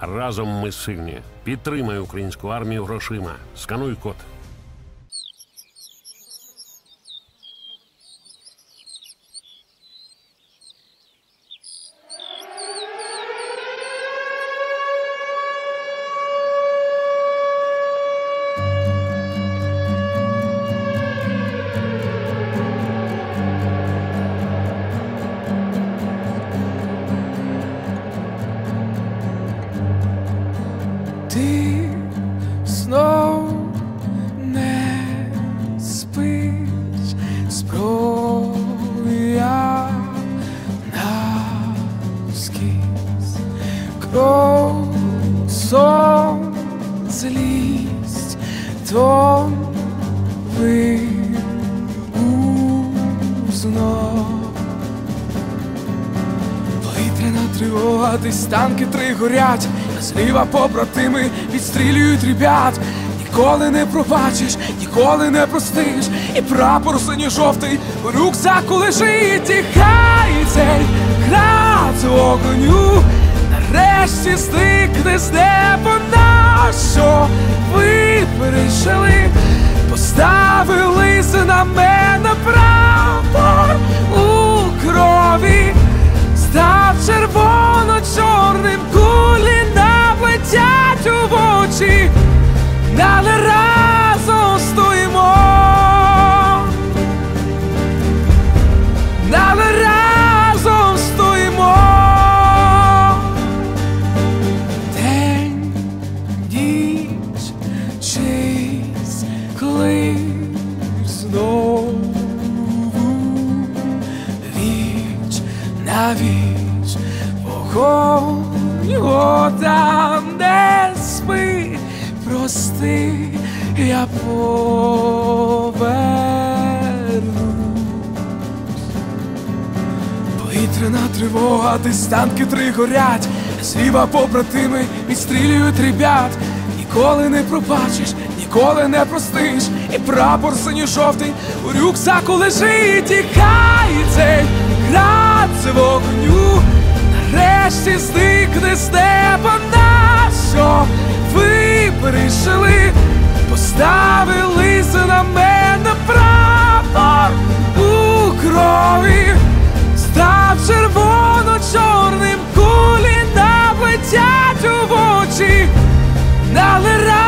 Разом ми сильні. Підтримай українську армію грошима. Скануй код. Ти знов не спиш, зброя навскіз, кров, сон, злість, тон знов. Повітряна тривога, десь танки три горять, а зліва побратими відстрілюють ребят. Ніколи не пробачиш, ніколи не простиш, і прапор синьо-жовтий у рюкзаку лежить. І хай цей град з огню нарешті зникне з неба, на що ви пережили, поставили на мене прапор у крові, став червоно-чорним, кулі наплетять у очі, але разом стоїмо, але разом стоїмо. День, ніч, чийсь клич знову, віч на віч, вогонь, вода, не спи, прости, я повернусь. Повітряна тривога, десь танки три горять, зліва побратими відстрілюють ребят. Ніколи не пробачиш, ніколи не простиш, і прапор синьо-жовтий у рюкзаку лежить. І хай цей град з вогню нарешті зникне з неба, на що ви пережили, поставили на мене прапор у крові, став червоно-чорним, кулі наплетять у очі, але